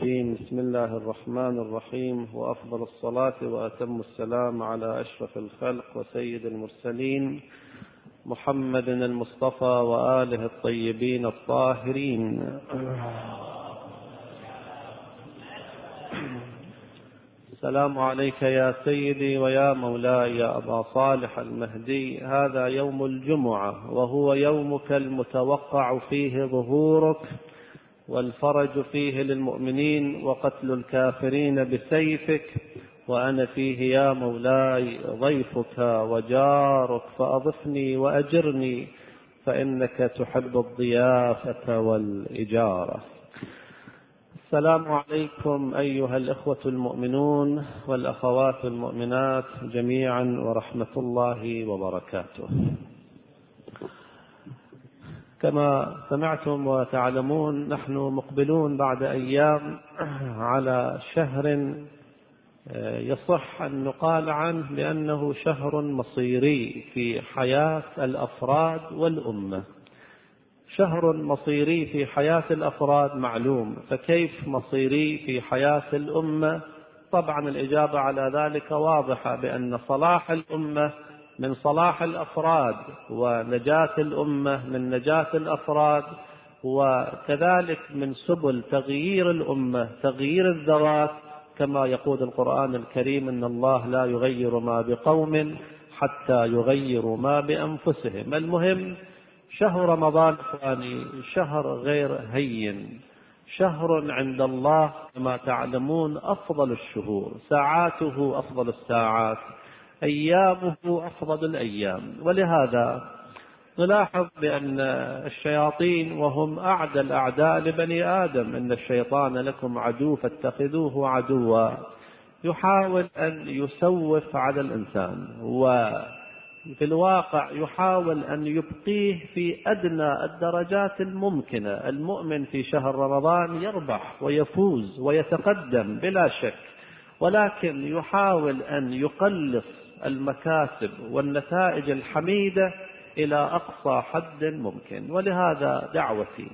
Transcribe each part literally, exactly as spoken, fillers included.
الرجيم. بسم الله الرحمن الرحيم، وأفضل الصلاة وأتم السلام على أشرف الخلق وسيد المرسلين محمد المصطفى وآله الطيبين الطاهرين. السلام عليك يا سيدي ويا مولاي يا أبا صالح المهدي. هذا يوم الجمعة، وهو يومك المتوقع فيه ظهورك والفرج فيه للمؤمنين وقتل الكافرين بسيفك، وأنا فيه يا مولاي ضيفك وجارك، فأضفني وأجرني فإنك تحب الضيافة والإجارة. السلام عليكم أيها الإخوة المؤمنون والأخوات المؤمنات جميعا، ورحمة الله وبركاته. كما سمعتم وتعلمون، نحن مقبلون بعد أيام على شهر يصح أن نقال عنه بأنه شهر مصيري في حياة الأفراد والأمة. شهر مصيري في حياة الأفراد معلوم، فكيف مصيري في حياة الأمة؟ طبعا الإجابة على ذلك واضحة، بأن صلاح الأمة من صلاح الأفراد، ونجاة الأمة من نجاة الأفراد، وكذلك من سبل تغيير الأمة تغيير الذوات، كما يقول القرآن الكريم: إن الله لا يغير ما بقوم حتى يغيروا ما بأنفسهم. المهم، شهر رمضان ثاني شهر غير هين، شهر عند الله كما تعلمون أفضل الشهور، ساعاته أفضل الساعات، أيامه أفضل الأيام. ولهذا نلاحظ بأن الشياطين، وهم أعدى الأعداء لبني آدم، إن الشيطان لكم عدو فاتخذوه عدوا، يحاول أن يسوف على الإنسان، وفي الواقع يحاول أن يبقيه في أدنى الدرجات الممكنة. المؤمن في شهر رمضان يربح ويفوز ويتقدم بلا شك، ولكن يحاول أن يقلص المكاسب والنتائج الحميدة إلى أقصى حد ممكن. ولهذا دعوتي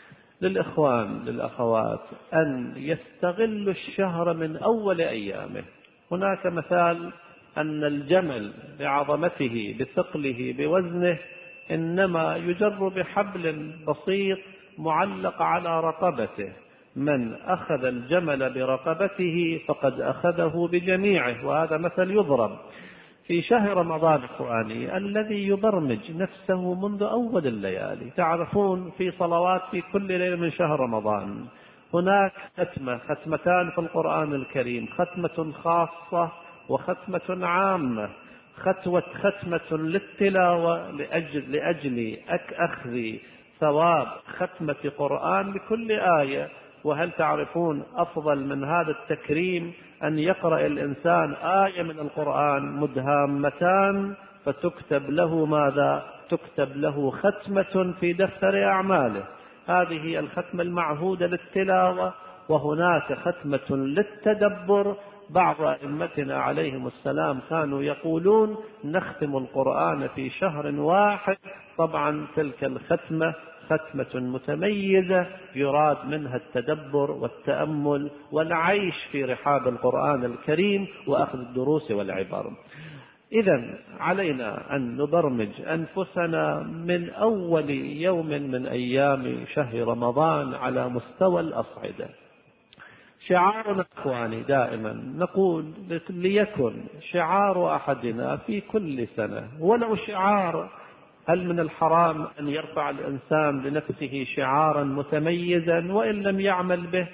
للإخوان للأخوات أن يستغلوا الشهر من أول أيامه. هناك مثال أن الجمل بعظمته بثقله بوزنه إنما يجر بحبل بسيط معلق على رقبته، من أخذ الجمل برقبته فقد أخذه بجميعه. وهذا مثل يضرب في شهر رمضان إخواني، الذي يبرمج نفسه منذ أول الليالي. تعرفون في صلوات في كل ليلة من شهر رمضان هناك ختمة ختمتان في القرآن الكريم، ختمة خاصة وختمة عامة. ختوة ختمة للتلاوة لأجل, لأجل أخذ ثواب ختمة قرآن بكل آية. وهل تعرفون أفضل من هذا التكريم أن يقرأ الإنسان آية من القرآن مدهامتان فتكتب له ماذا؟ تكتب له ختمة في دفتر أعماله. هذه الختمة المعهودة للتلاوة. وهناك ختمة للتدبر. بعض أئمتنا عليهم السلام كانوا يقولون نختم القرآن في شهر واحد. طبعا تلك الختمة ختمة متميزة يراد منها التدبر والتأمل والعيش في رحاب القرآن الكريم وأخذ الدروس والعبر. إذن علينا أن نبرمج أنفسنا من أول يوم من أيام شهر رمضان على مستوى الأصعدة. شعارنا إخواني دائما نقول ليكن شعار أحدنا في كل سنة ولو شعار. هل من الحرام أن يرفع الإنسان لنفسه شعارا متميزا وإن لم يعمل به،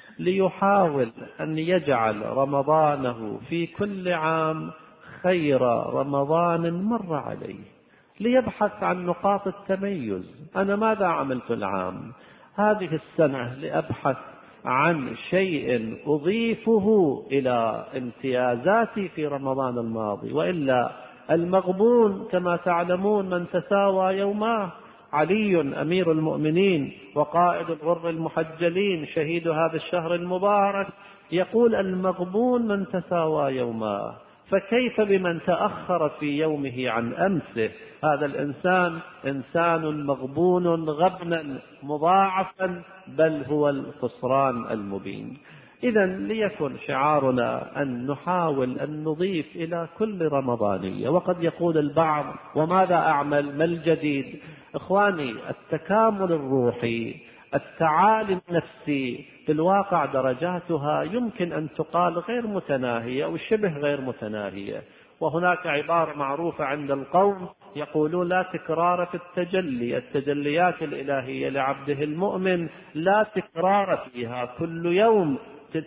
ليحاول أن يجعل رمضانه في كل عام خير رمضان مر عليه، ليبحث عن نقاط التميز. أنا ماذا عملت العام هذه السنة؟ لأبحث عن شيء أضيفه إلى امتيازاتي في رمضان الماضي. وإلا المغبون كما تعلمون من تساوى يوماه. علي أمير المؤمنين وقائد الغر المحجلين شهيد هذا الشهر المبارك يقول: المغبون من تساوى يوماه. فكيف بمن تأخر في يومه عن أمسه؟ هذا الإنسان إنسان مغبون غبنا مضاعفا، بل هو الخسران المبين. إذا ليكن شعارنا أن نحاول أن نضيف إلى كل رمضانية. وقد يقول البعض: وماذا أعمل؟ ما الجديد؟ إخواني، التكامل الروحي، التعالي النفسي، في الواقع درجاتها يمكن أن تقال غير متناهية أو شبه غير متناهية. وهناك عبارة معروفة عند القوم يقولون: لا تكرار في التجلي، التجليات الإلهية لعبده المؤمن لا تكرار فيها، كل يوم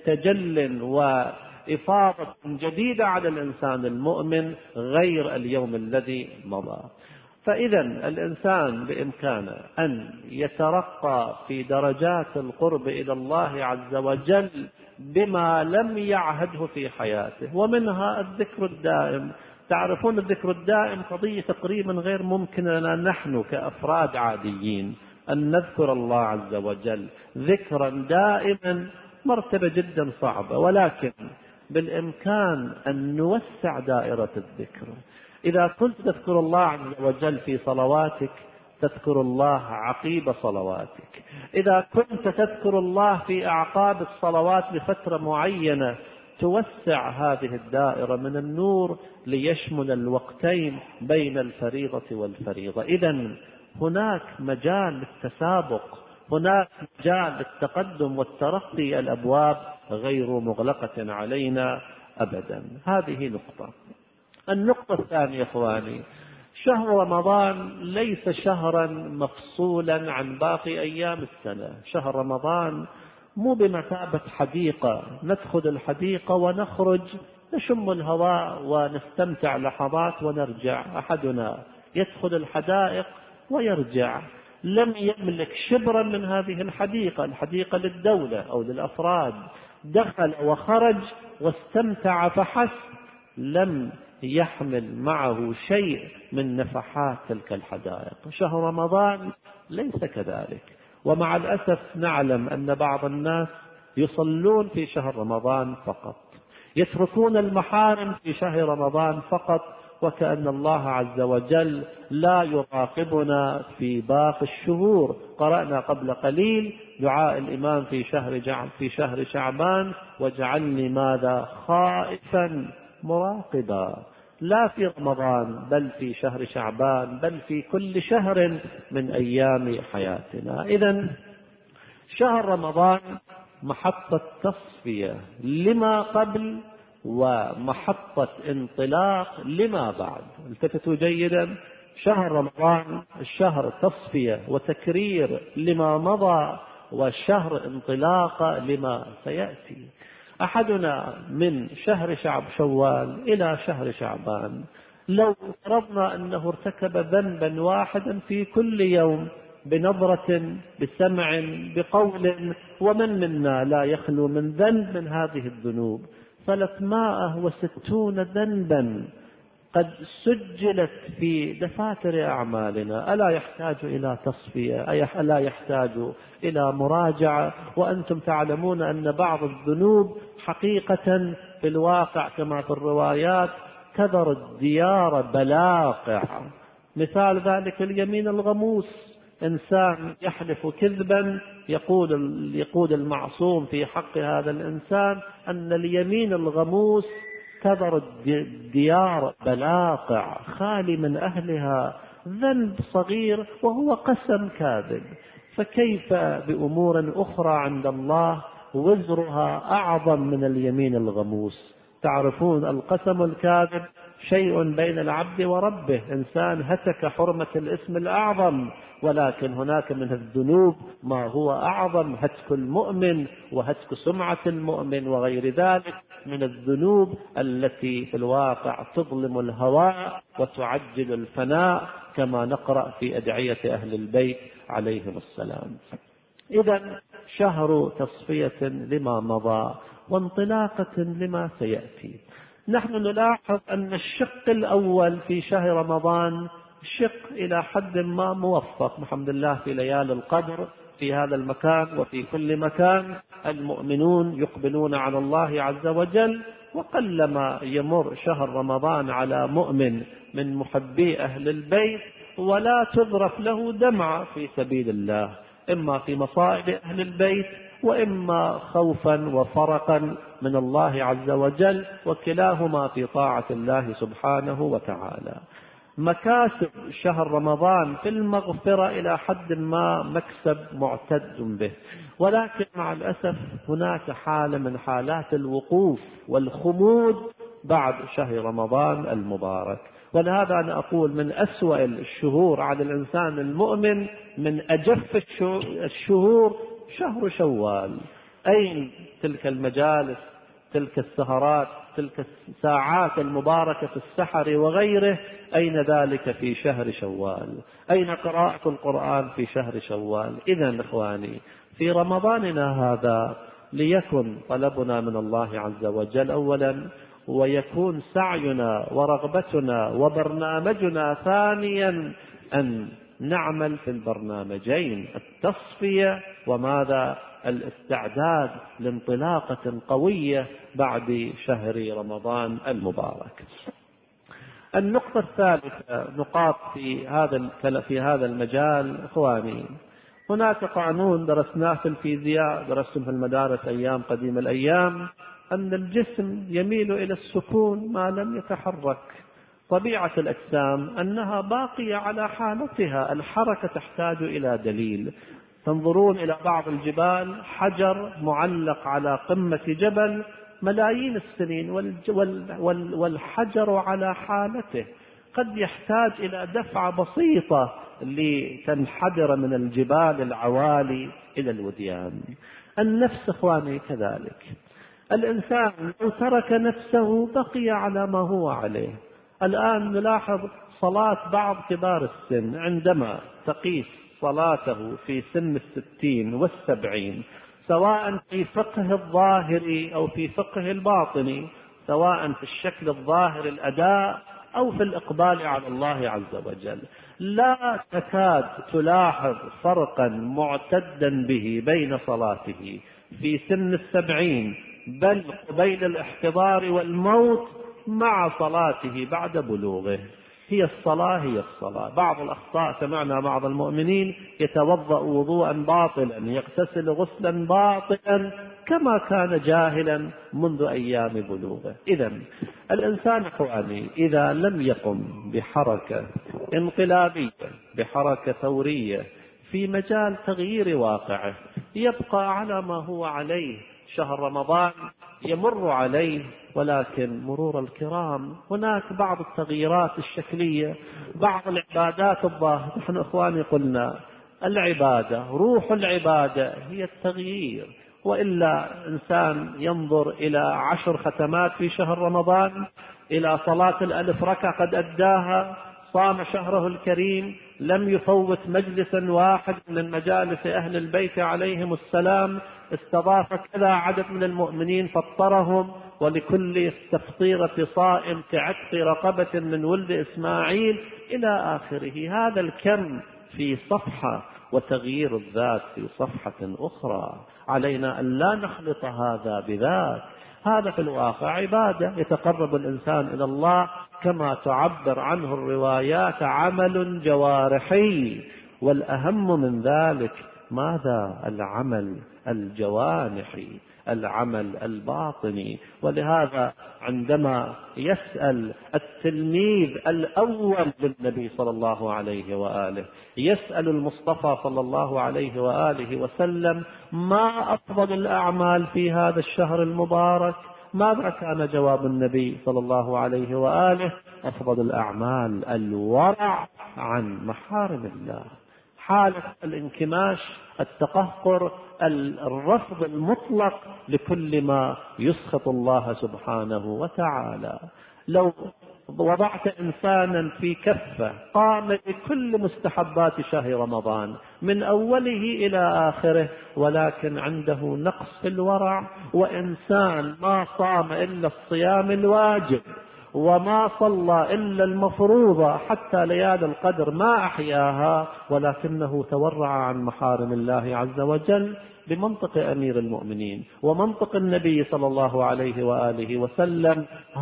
تجل وإفاضة جديدة على الإنسان المؤمن غير اليوم الذي مضى. فإذا الإنسان بإمكانه أن يترقى في درجات القرب إلى الله عز وجل بما لم يعهده في حياته، ومنها الذكر الدائم. تعرفون الذكر الدائم قضية تقريبا غير ممكن لنا نحن كأفراد عاديين أن نذكر الله عز وجل ذكرا دائما، مرتبة جدا صعبة، ولكن بالإمكان أن نوسع دائرة الذكر. إذا كنت تذكر الله عز وجل في صلواتك تذكر الله عقيب صلواتك، إذا كنت تذكر الله في أعقاب الصلوات لفترة معينة توسع هذه الدائرة من النور ليشمل الوقتين بين الفريضة والفريضة. إذن هناك مجال للتسابق، هناك مجال للتقدم والترقي، الأبواب غير مغلقة علينا أبدا. هذه نقطة. النقطة الثانية إخواني، شهر رمضان ليس شهرا مفصولا عن باقي أيام السنة. شهر رمضان مو بمثابة حديقة ندخل الحديقة ونخرج نشم الهواء ونستمتع لحظات ونرجع. أحدنا يدخل الحدائق ويرجع، لم يملك شبرا من هذه الحديقة، الحديقة للدولة أو للأفراد، دخل وخرج واستمتع فحسب، لم يحمل معه شيء من نفحات تلك الحدائق. شهر رمضان ليس كذلك. ومع الأسف نعلم أن بعض الناس يصلون في شهر رمضان فقط، يتركون المحارم في شهر رمضان فقط، وكأن الله عز وجل لا يراقبنا في باقي الشهور. قرأنا قبل قليل دعاء الإمام في شهر في شهر شعبان: واجعلني ماذا خائفا مراقبا، لا في رمضان بل في شهر شعبان، بل في كل شهر من أيام حياتنا. إذن شهر رمضان محطة تصفية لما قبل ومحطة انطلاق لما بعد. التفتوا جيدا، شهر رمضان الشهر تصفية وتكرير لما مضى، وشهر انطلاق لما سيأتي. أحدنا من شهر شعب شوال إلى شهر شعبان لو فرضنا أنه ارتكب ذنبا واحدا في كل يوم، بنظرة، بسمع، بقول، ومن منا لا يخلو من ذنب من هذه الذنوب، ثلاثمائة وستون ذنبا قد سجلت في دفاتر أعمالنا، ألا يحتاج إلى تصفية؟ ألا يحتاج إلى مراجعة؟ وأنتم تعلمون أن بعض الذنوب حقيقة في الواقع كما في الروايات كذر الديار بلاقع. مثال ذلك اليمين الغموس، إنسان يحلف كذبا، يقول يقول المعصوم في حق هذا الإنسان أن اليمين الغموس كذر الديار بلاقع، خالي من أهلها، ذنب صغير وهو قسم كاذب. فكيف بأمور أخرى عند الله وزرها أعظم من اليمين الغموس؟ تعرفون القسم الكاذب شيء بين العبد وربه، إنسان هتك حرمة الاسم الأعظم، ولكن هناك من الذنوب ما هو أعظم، هتك المؤمن وهتك سمعة المؤمن وغير ذلك من الذنوب التي في الواقع تظلم الهواء وتعجل الفناء، كما نقرأ في أدعية أهل البيت عليهم السلام. إذن شهر تصفية لما مضى وانطلاقة لما سيأتي. نحن نلاحظ أن الشق الأول في شهر رمضان شق إلى حد ما موفق، الحمد لله، في ليالي القدر في هذا المكان وفي كل مكان المؤمنون يقبلون على الله عز وجل، وقلما يمر شهر رمضان على مؤمن من محبي أهل البيت ولا تذرف له دمعة في سبيل الله، إما في مصائب أهل البيت وإما خوفا وفرقا من الله عز وجل، وكلاهما في طاعة الله سبحانه وتعالى. مكاسب شهر رمضان في المغفرة إلى حد ما مكسب معتد به، ولكن مع الأسف هناك حالة من حالات الوقوف والخمود بعد شهر رمضان المبارك. ولهذا أنا أقول من أسوأ الشهور على الإنسان المؤمن، من أجف الشهور شهر شوال. أين تلك المجالس، تلك السهرات، تلك الساعات المباركة في السحر وغيره؟ أين ذلك في شهر شوال؟ أين قراءة القرآن في شهر شوال؟ إذن إخواني، في رمضاننا هذا ليكن طلبنا من الله عز وجل أولا، ويكون سعينا ورغبتنا وبرنامجنا ثانيا أن نعمل في البرنامجين، التصفية وماذا الاستعداد لانطلاقة قوية بعد شهر رمضان المبارك. النقطة الثالثة، نقاط في هذا في هذا المجال إخواني. هناك قانون درسناه في الفيزياء، درسته في المدارس أيام قديم الأيام، أن الجسم يميل إلى السكون ما لم يتحرك. طبيعة الأجسام أنها باقية على حالتها، الحركة تحتاج إلى دليل. تنظرون إلى بعض الجبال، حجر معلق على قمة جبل ملايين السنين والحجر على حالته، قد يحتاج إلى دفعة بسيطة لتنحدر من الجبال العوالي إلى الوديان. النفس إخواني كذلك، الإنسان لو ترك نفسه بقي على ما هو عليه. الآن نلاحظ صلاة بعض كبار السن، عندما تقيس صلاته في سن الستين والسبعين، سواء في فقه الظاهري أو في فقه الباطني، سواء في الشكل الظاهر الأداء أو في الإقبال على الله عز وجل، لا تكاد تلاحظ فرقا معتدا به بين صلاته في سن السبعين بل قبيل الاحتضار والموت مع صلاته بعد بلوغه. هي الصلاة هي الصلاة. بعض الأخطاء سمعنا بعض المؤمنين يتوضأ وضوءا باطلا، يغتسل غسلا باطلا كما كان جاهلا منذ أيام بلوغه. إذن الإنسان إخواني إذا لم يقم بحركة انقلابية، بحركة ثورية في مجال تغيير واقعه، يبقى على ما هو عليه. شهر رمضان يمر عليه ولكن مرور الكرام، هناك بعض التغييرات الشكلية، بعض العبادات الظاهرة. نحن إخواني قلنا العبادة، روح العبادة هي التغيير، وإلا إنسان ينظر إلى عشر ختمات في شهر رمضان، إلى صلاة الألف ركعة قد أداها، صام شهره الكريم، لم يفوت مجلسا واحد من مجالس أهل البيت عليهم السلام، استضاف كذا عدد من المؤمنين فطرهم، ولكل تفطيرة صائم كعتق رقبة من ولد إسماعيل إلى آخره. هذا الكم في صفحة، وتغيير الذات في صفحة أخرى. علينا أن لا نخلط هذا بذاك. هذا في الواقع عبادة، يتقرب الإنسان إلى الله كما تعبر عنه الروايات عمل جوارحي، والأهم من ذلك ماذا؟ العمل الجوانحي، العمل الباطني. ولهذا عندما يسأل التلميذ الأول للنبي صلى الله عليه وآله، يسأل المصطفى صلى الله عليه وآله وسلم ما أفضل الأعمال في هذا الشهر المبارك، ماذا كان جواب النبي صلى الله عليه وآله؟ أفضل الأعمال الورع عن محارم الله، حالة الانكماش، التقهقر، الرفض المطلق لكل ما يسخط الله سبحانه وتعالى. لو وضعت إنسانا في كفة قام بكل مستحبات شهر رمضان من أوله إلى آخره، ولكن عنده نقص في الورع، وإنسان ما صام إلا الصيام الواجب وما صلى إلا المفروضة حتى ليالي القدر ما أحياها، ولكنه تورع عن محارم الله عز وجل بمنطق أمير المؤمنين ومنطق النبي صلى الله عليه وآله وسلم.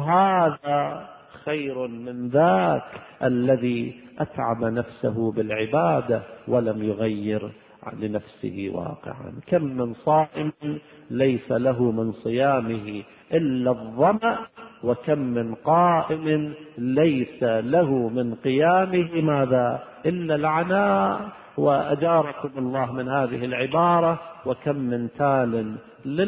هذا خير من ذاك الذي أتعب نفسه بالعبادة ولم يغير لنفسه واقعا. كم من صائم ليس له من صيامه إلا الظمأ، وكم من قائم ليس له من قيامه ماذا إلا العناء. وأجاركم الله من هذه العبارة: وكم من تال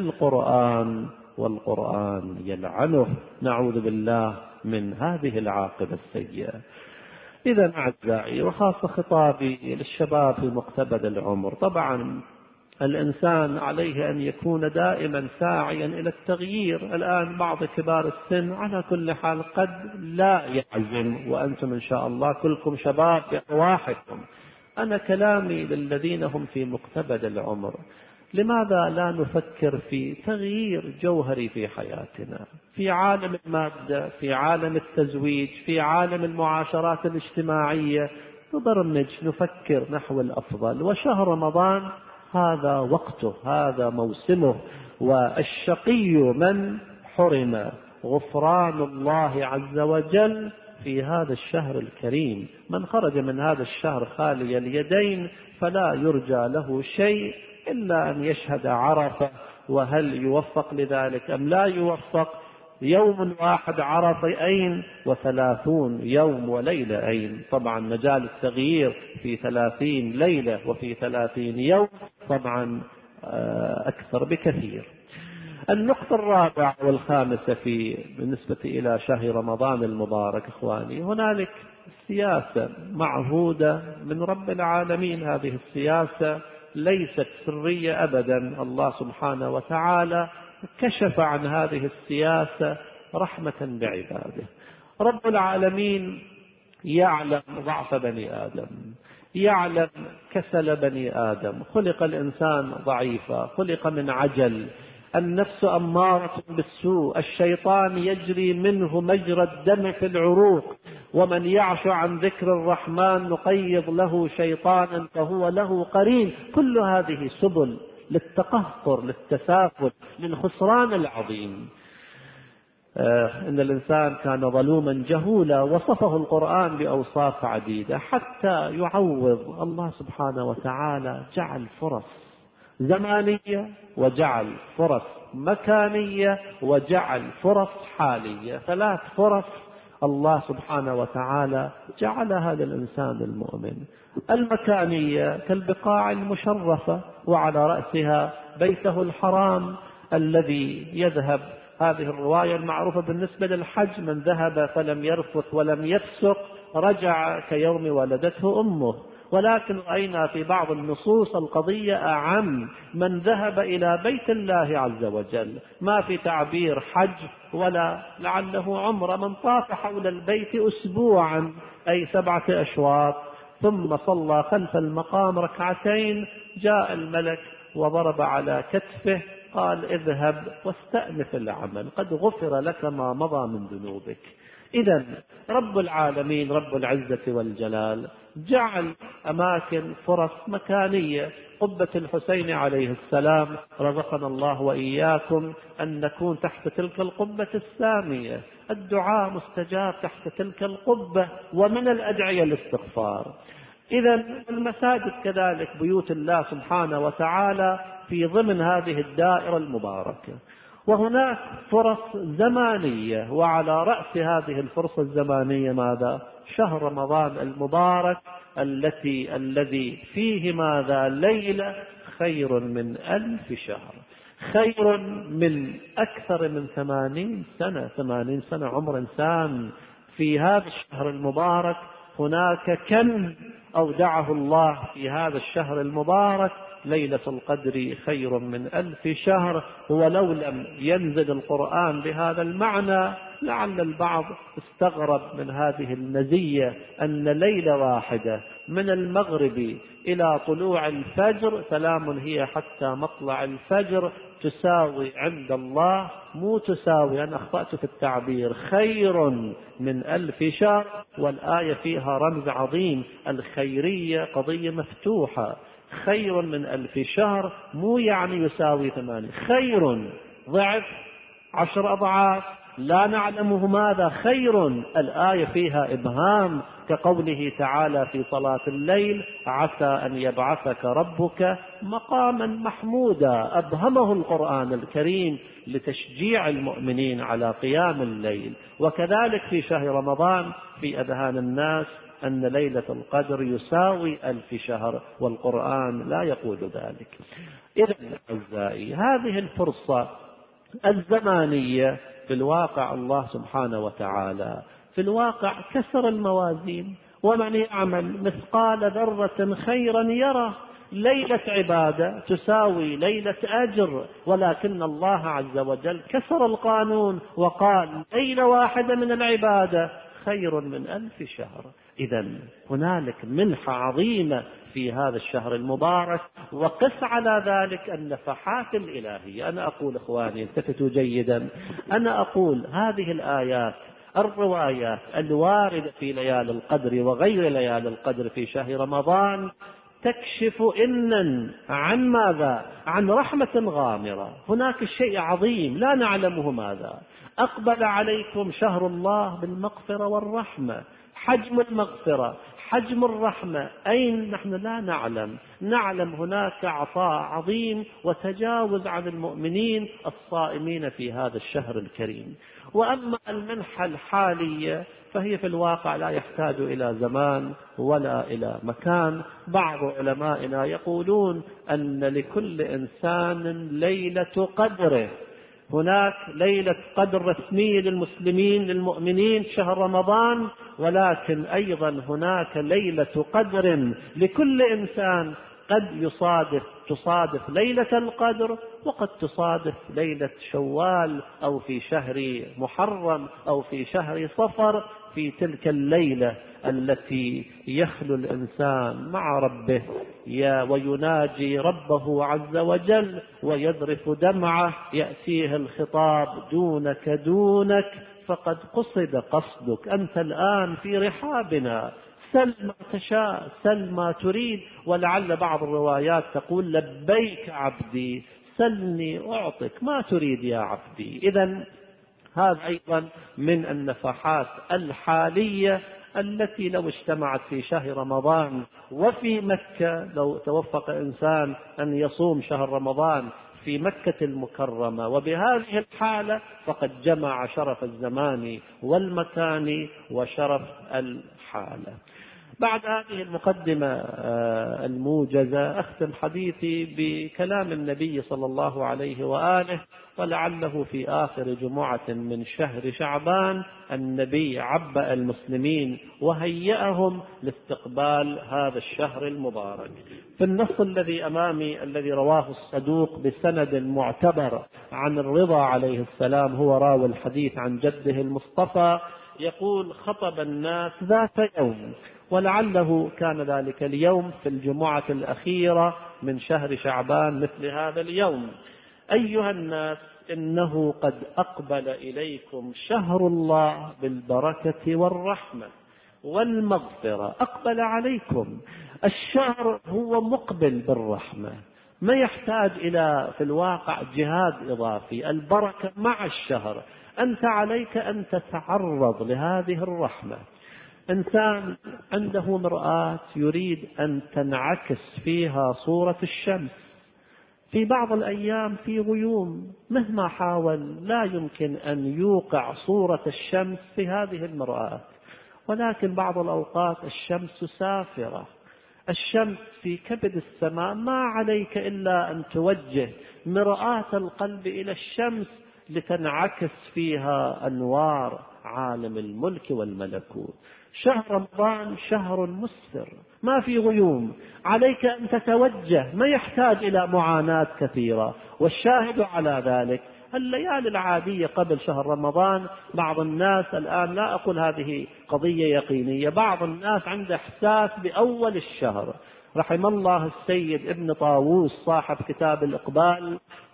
للقرآن والقرآن يلعنه. نعوذ بالله من هذه العاقبة السيئة. إذا أعزائي، وخاصة خطابي للشباب في مقتبل العمر، طبعا الإنسان عليه أن يكون دائما ساعيا إلى التغيير. الآن بعض كبار السن على كل حال قد لا يعزم، وأنتم إن شاء الله كلكم شباب بأرواحكم. أنا كلامي للذين هم في مقتبل العمر: لماذا لا نفكر في تغيير جوهري في حياتنا، في عالم المادة، في عالم التزويج، في عالم المعاشرات الاجتماعية، نبرمج نفكر نحو الأفضل. وشهر رمضان هذا وقته، هذا موسمه. والشقي من حرم غفران الله عز وجل في هذا الشهر الكريم. من خرج من هذا الشهر خالي اليدين فلا يرجى له شيء إلا أن يشهد عرفة. وهل يوفق لذلك أم لا يوفق؟ يوم واحد عرفين وثلاثون يوم وليلة أين. طبعا مجال التغيير في ثلاثين ليلة وفي ثلاثين يوم طبعا أكثر بكثير. النقطة الرابعة والخامسة في بالنسبة إلى شهر رمضان المبارك إخواني، هنالك سياسة معهودة من رب العالمين. هذه السياسة ليست سرية أبدا. الله سبحانه وتعالى كشف عن هذه السياسة رحمة بعباده. رب العالمين يعلم ضعف بني آدم، يعلم كسل بني آدم. خلق الإنسان ضعيفا، خلق من عجل، النفس أمارة بالسوء، الشيطان يجري منه مجرى الدم في العروق، ومن يعش عن ذكر الرحمن نقيض له شيطانا فهو له قرين. كل هذه سبل للتقهقر، للتسافل، للخسران العظيم. آه إن الإنسان كان ظلوما جهولا، وصفه القرآن بأوصاف عديدة حتى يعوض. الله سبحانه وتعالى جعل فرص زمانية، وجعل فرص مكانية، وجعل فرص حالية. ثلاث فرص الله سبحانه وتعالى جعلها للإنسان المؤمن. المكانية كالبقاع المشرفة، وعلى رأسها بيته الحرام الذي يذهب، هذه الرواية المعروفة بالنسبة للحج: من ذهب فلم يرفث ولم يفسق رجع كيوم ولدته أمه. ولكن رأينا في بعض النصوص القضية أعم: من ذهب إلى بيت الله عز وجل، ما في تعبير حج ولا لعله عمره. من طاف حول البيت أسبوعا أي سبعة أشواط ثم صلى خلف المقام ركعتين، جاء الملك وضرب على كتفه قال: اذهب واستأنف العمل، قد غفر لك ما مضى من ذنوبك. إذن رب العالمين رب العزة والجلال جعل أماكن فرص مكانية. قبة الحسين عليه السلام رزقنا الله وإياكم أن نكون تحت تلك القبة السامية. الدعاء مستجاب تحت تلك القبة، ومن الأدعية الاستغفار. إذن المساجد كذلك بيوت الله سبحانه وتعالى في ضمن هذه الدائرة المباركة. وهناك فرص زمانية، وعلى رأس هذه الفرصة الزمانية ماذا؟ شهر رمضان المبارك التي الذي فيه ماذا؟ ليلة خير من ألف شهر، خير من أكثر من ثمانين سنة. ثمانين سنة عمر إنسان. في هذا الشهر المبارك هناك كم أودعه الله في هذا الشهر المبارك. ليلة القدر خير من ألف شهر. ولو لم ينزل القرآن بهذا المعنى لعل البعض استغرب من هذه المزية، أن ليلة واحدة من المغرب إلى طلوع الفجر، سلام هي حتى مطلع الفجر، تساوي عند الله، مو تساوي، أنا أخطأت في التعبير، خير من ألف شهر، والآية فيها رمز عظيم، الخيرية قضية مفتوحة. خير من ألف شهر مو يعني يساوي ثمانية، خير ضعف عشر أضعاف، لا نعلمه ماذا خير. الآية فيها إبهام كقوله تعالى في صلاة الليل: عسى أن يبعثك ربك مقاما محمودا. أبهمه القرآن الكريم لتشجيع المؤمنين على قيام الليل. وكذلك في شهر رمضان في أذهان الناس أن ليلة القدر يساوي ألف شهر، والقرآن لا يقول ذلك. إذن أعزائي، هذه الفرصة الزمانية في الواقع الله سبحانه وتعالى في الواقع كسر الموازين، ومن يعمل مثقال ذرة خيرا يره. ليلة عبادة تساوي ليلة أجر، ولكن الله عز وجل كسر القانون وقال ليلة واحدة من العبادة خير من ألف شهر. إذن هنالك منحة عظيمة في هذا الشهر المبارك، وقس على ذلك النفحات الإلهية. أنا أقول إخواني التفتوا جيدا، أنا أقول هذه الآيات الروايات الواردة في ليالي القدر وغير ليالي القدر في شهر رمضان تكشف إنن عن ماذا؟ عن رحمة غامرة. هناك شيء عظيم لا نعلمه ماذا. أقبل عليكم شهر الله بالمغفرة والرحمة. حجم المغفرة، حجم الرحمة أين؟ نحن لا نعلم. نعلم هناك عطاء عظيم وتجاوز عن المؤمنين الصائمين في هذا الشهر الكريم. وأما المنحة الحالية فهي في الواقع لا يحتاج إلى زمان ولا إلى مكان. بعض علمائنا يقولون أن لكل إنسان ليلة قدره. هناك ليلة قدر رسمية للمسلمين للمؤمنين شهر رمضان، ولكن أيضا هناك ليلة قدر لكل إنسان، قد يصادف تصادف ليلة القدر، وقد تصادف ليلة شوال أو في شهر محرم أو في شهر صفر. في تلك الليلة التي يخلو الإنسان مع ربه ويناجي ربه عز وجل ويذرف دمعه، يأتيه الخطاب: دونك دونك فقد قصد قصدك، أنت الآن في رحابنا، سل ما تشاء، سل ما تريد. ولعل بعض الروايات تقول: لبيك عبدي، سلني أعطك ما تريد يا عبدي. إذن هذا أيضا من النفحات الحالية التي لو اجتمعت في شهر رمضان وفي مكة، لو توفق إنسان أن يصوم شهر رمضان في مكة المكرمة وبهذه الحالة، فقد جمع شرف الزمان والمكان وشرف الحالة. بعد هذه المقدمة الموجزة أختم حديثي بكلام النبي صلى الله عليه وآله، ولعله في آخر جمعة من شهر شعبان النبي عبأ المسلمين وهيأهم لاستقبال هذا الشهر المبارك. في النص الذي أمامي الذي رواه الصدوق بسند معتبر عن الرضا عليه السلام، هو راوي الحديث عن جده المصطفى، يقول: خطب الناس ذات يوم، ولعله كان ذلك اليوم في الجمعة الأخيرة من شهر شعبان مثل هذا اليوم: أيها الناس، إنه قد أقبل إليكم شهر الله بالبركة والرحمة والمغفرة. أقبل عليكم الشهر، هو مقبل بالرحمة، ما يحتاج إلى في الواقع جهاد إضافي. البركة مع الشهر، أنت عليك أن تتعرض لهذه الرحمة. إنسان عنده مرآة يريد أن تنعكس فيها صورة الشمس، في بعض الأيام في غيوم، مهما حاول لا يمكن أن يوقع صورة الشمس في هذه المرآة. ولكن بعض الأوقات الشمس سافرة، الشمس في كبد السماء، ما عليك إلا أن توجه مرآة القلب إلى الشمس لتنعكس فيها أنوار عالم الملك والملكوت. شهر رمضان شهر مسفر، ما في غيوم، عليك أن تتوجه، ما يحتاج إلى معاناة كثيرة. والشاهد على ذلك الليالي العادية قبل شهر رمضان، بعض الناس الآن، لا أقول هذه قضية يقينية، بعض الناس عنده إحساس بأول الشهر. رحم الله السيد ابن طاووس صاحب كتاب الإقبال،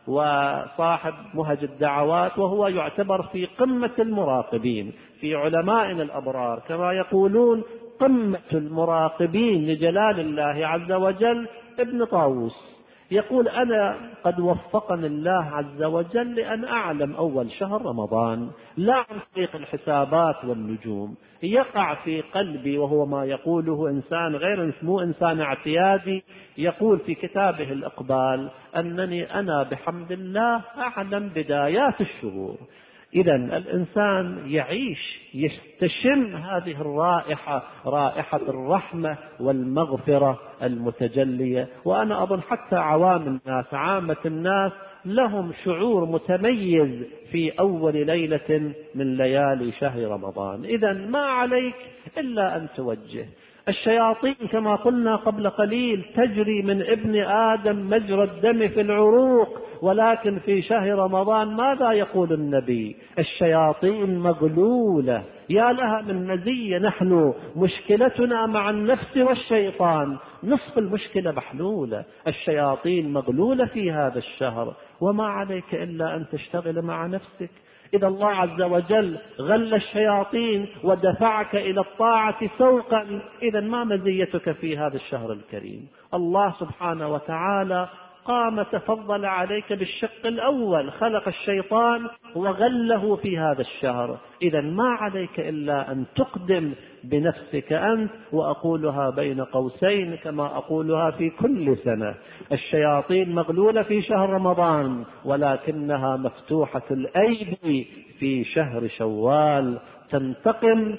وصاحب مهج الدعوات، وهو يعتبر في قمة المراقبين في علمائنا الأبرار، كما يقولون قمة المراقبين لجلال الله عز وجل ابن طاووس. يقول: أنا قد وفقني الله عز وجل لأن أعلم أول شهر رمضان لا عن طريق الحسابات والنجوم، يقع في قلبي، وهو ما يقوله إنسان غير اسمه إنسان اعتيادي، يقول في كتابه الإقبال أنني أنا بحمد الله أعلم بدايات الشهور. إذا الإنسان يعيش يستشم هذه الرائحة، رائحة الرحمة والمغفرة المتجلية. وأنا أظن حتى عوام الناس، عامة الناس، لهم شعور متميز في أول ليلة من ليالي شهر رمضان. إذا ما عليك إلا أن توجه. الشياطين كما قلنا قبل قليل تجري من ابن آدم مجرى الدم في العروق، ولكن في شهر رمضان ماذا يقول النبي؟ الشياطين مغلولة. يا لها من مزية. نحن مشكلتنا مع النفس والشيطان، نصف المشكلة محلولة. الشياطين مغلولة في هذا الشهر، وما عليك إلا أن تشتغل مع نفسك. إذا الله عز وجل غل الشياطين ودفعك إلى الطاعة سوقا، إذا ما مزيتك في هذا الشهر الكريم؟ الله سبحانه وتعالى قام تفضل عليك بالشق الأول، خلق الشيطان وغله في هذا الشهر. إذا ما عليك إلا أن تقدم بنفسك أنت. وأقولها بين قوسين كما أقولها في كل سنة: الشياطين مغلولة في شهر رمضان، ولكنها مفتوحة الأيدي في شهر شوال، تنتقم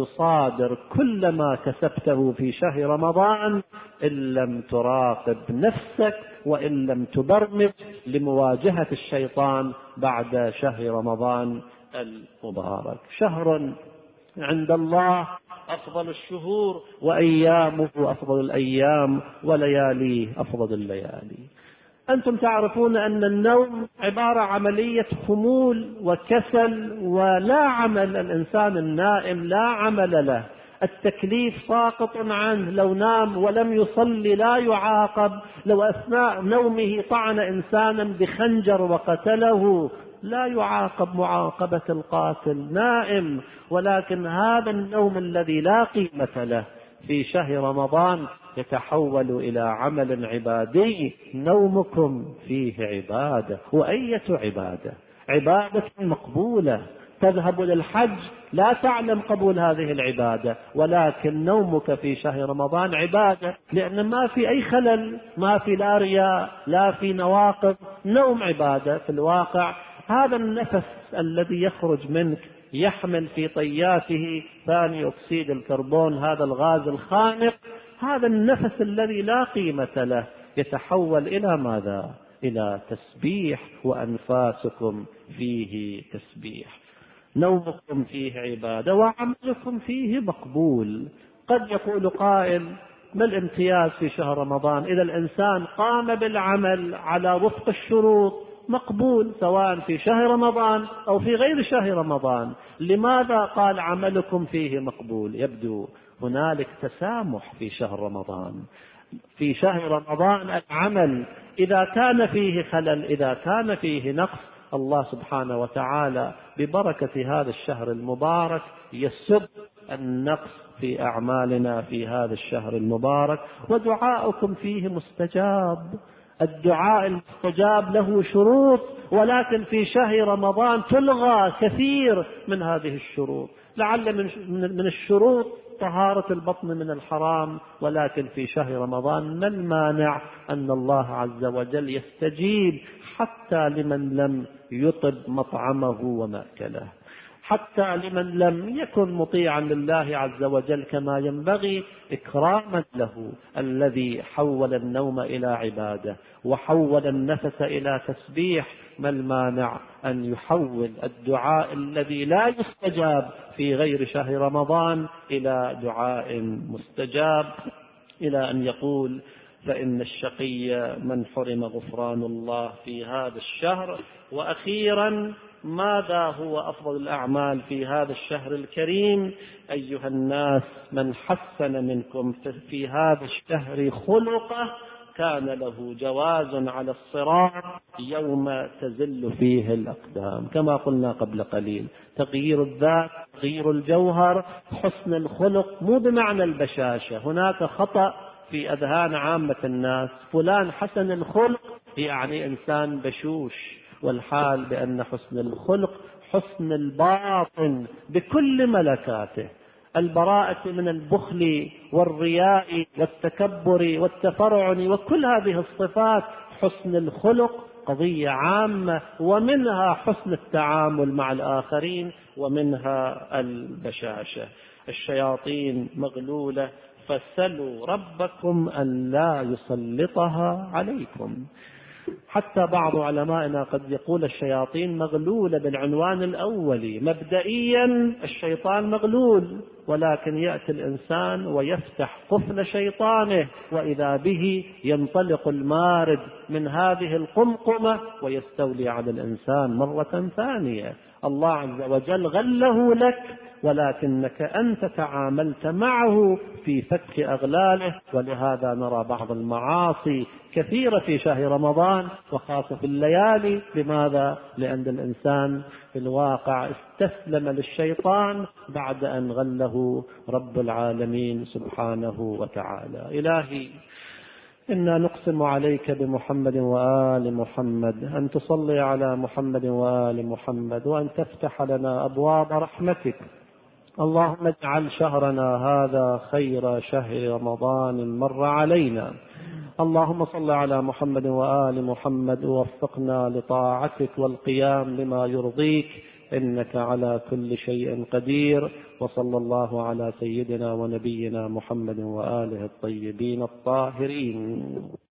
وتصادر كل ما كسبته في شهر رمضان إن لم تراقب نفسك وإن لم تبرمج لمواجهة الشيطان بعد شهر رمضان المبارك. شهر عند الله أفضل الشهور، وأيامه أفضل الأيام، ولياليه أفضل الليالي. أنتم تعرفون أن النوم عبارة عملية خمول وكسل ولا عمل. الإنسان النائم لا عمل له، التكليف ساقط عنه. لو نام ولم يصلي لا يعاقب. لو أثناء نومه طعن إنسانا بخنجر وقتله لا يعاقب معاقبة القاتل، نائم. ولكن هذا النوم الذي لا قيمة له في شهر رمضان يتحول إلى عمل عبادي. نومكم فيه عبادة. وأية عبادة؟ عبادة مقبولة. تذهب للحج لا تعلم قبول هذه العبادة، ولكن نومك في شهر رمضان عبادة، لأن ما في أي خلل، ما في لا رياء لا في نواقض. نوم عبادة في الواقع. هذا النفس الذي يخرج منك يحمل في طياته ثاني أكسيد الكربون، هذا الغاز الخانق، هذا النفس الذي لا قيمة له يتحول إلى ماذا؟ إلى تسبيح، وأنفاسكم فيه تسبيح. نومكم فيه عبادة، وعملكم فيه مقبول. قد يقول قائل: ما الامتياز في شهر رمضان؟ إذا الإنسان قام بالعمل على وفق الشروط مقبول، سواء في شهر رمضان أو في غير شهر رمضان. لماذا قال عملكم فيه مقبول؟ يبدو هنالك تسامح في شهر رمضان. في شهر رمضان العمل إذا كان فيه خلل، إذا كان فيه نقص، الله سبحانه وتعالى ببركة هذا الشهر المبارك يسد النقص في أعمالنا في هذا الشهر المبارك. ودعاؤكم فيه مستجاب. الدعاء المستجاب له شروط، ولكن في شهر رمضان تلغى كثير من هذه الشروط. لعل من الشروط طهارة البطن من الحرام، ولكن في شهر رمضان ما المانع أن الله عز وجل يستجيب حتى لمن لم يطب مطعمه ومأكله، حتى لمن لم يكن مطيعا لله عز وجل كما ينبغي، إكراما له الذي حول النوم إلى عبادة وحول النفس إلى تسبيح. ما المانع أن يحول الدعاء الذي لا يستجاب في غير شهر رمضان إلى دعاء مستجاب، إلى أن يقول: فإن الشقي من حرم غفران الله في هذا الشهر. وأخيرا، ماذا هو أفضل الأعمال في هذا الشهر الكريم؟ أيها الناس، من حسن منكم في هذا الشهر خلقه كان له جواز على الصراط يوم تزل فيه الأقدام. كما قلنا قبل قليل، تغيير الذات، تغيير الجوهر، حسن الخلق، مو بمعنى البشاشة. هناك خطأ في أذهان عامة الناس، فلان حسن الخلق يعني إنسان بشوش، والحال بأن حسن الخلق حسن الباطن بكل ملكاته، البراءة من البخل والرياء والتكبر والتفرعن وكل هذه الصفات. حسن الخلق قضية عامة، ومنها حسن التعامل مع الآخرين، ومنها البشاشة. الشياطين مغلولة، فسلوا ربكم أن لا يسلطها عليكم. حتى بعض علمائنا قد يقول الشياطين مغلولة بالعنوان الأولي. مبدئيا الشيطان مغلول، ولكن يأتي الإنسان ويفتح قفل شيطانه، وإذا به ينطلق المارد من هذه القمقمة ويستولي على الإنسان مرة ثانية. الله عز وجل غله لك، ولكنك أنت تعاملت معه في فك أغلاله. ولهذا نرى بعض المعاصي كثيرة في شهر رمضان، وخاصة في الليالي. لماذا؟ لأن الإنسان في الواقع استسلم للشيطان بعد أن غله رب العالمين سبحانه وتعالى. إلهي، إنا نقسم عليك بمحمد وآل محمد أن تصلي على محمد وآل محمد، وأن تفتح لنا أبواب رحمتك. اللهم اجعل شهرنا هذا خير شهر رمضان مر علينا. اللهم صل على محمد وآل محمد، ووفقنا لطاعتك والقيام لما يرضيك، إنك على كل شيء قدير. وصلى الله على سيدنا ونبينا محمد وآله الطيبين الطاهرين.